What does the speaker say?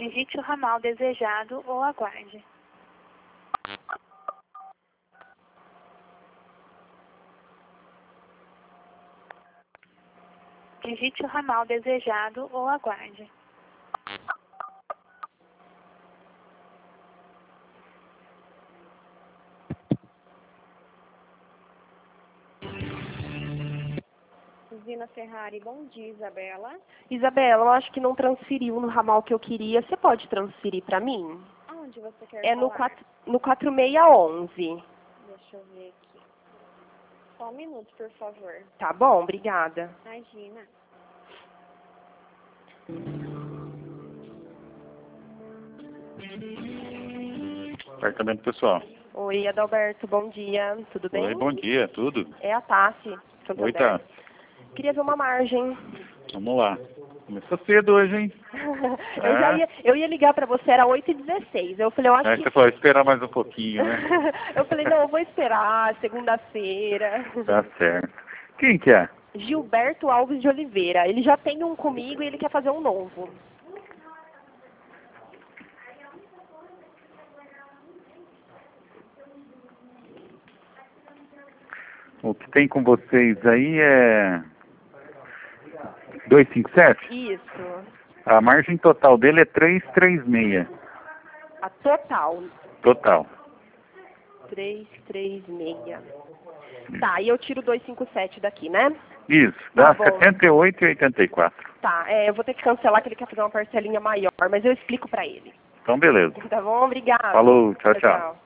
Digite o ramal desejado ou aguarde. Digite o ramal desejado ou aguarde. Usina Ferrari, bom dia, Isabela. Isabela, eu acho que não transferiu no ramal que eu queria. Você pode transferir para mim? Aonde você quer É falar? no 4611. Deixa eu ver aqui. Só um minuto, por favor. Tá bom, obrigada. Imagina. Apartamento pessoal. Oi, Adalberto, bom dia. Tudo bem? Oi, bom dia, tudo? É a Tassi, Santander. Oi, tá. Queria ver uma margem. Vamos lá. Começou cedo hoje, hein? Eu ia ligar pra você, era 8h16. Eu falei, eu acho Aí que... você falou, esperar mais um pouquinho, né? Eu falei, não, eu vou esperar, segunda-feira. Tá certo. Quem que é? Gilberto Alves de Oliveira. Ele já tem um comigo e ele quer fazer um novo. O que tem com vocês aí é 257? Isso. A margem total dele é 336. A total. Total. 336. Tá, e eu tiro 257 daqui, né? Isso, dá Tá bom. 78,84. Tá, eu vou ter que cancelar que ele quer fazer uma parcelinha maior, mas eu explico pra ele. Então, beleza. Tá bom? Obrigada. Falou, tchau, tchau.